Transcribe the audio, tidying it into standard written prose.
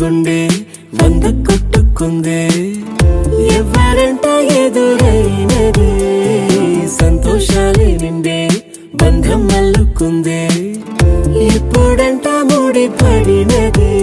గుండె వంద కొట్టుకుందే ఎవరంట ఎదురైనదే సంతోషాలే నిండే బంధం అల్లుకుందే ఇప్పుడంట ముడి పడినదే